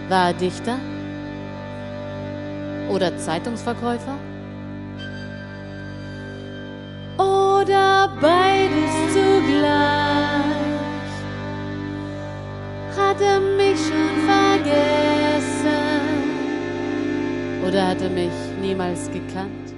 War er Dichter? Oder Zeitungsverkäufer? Oder beides zugleich? Hat er mich schon vergessen? Oder hat er mich niemals gekannt?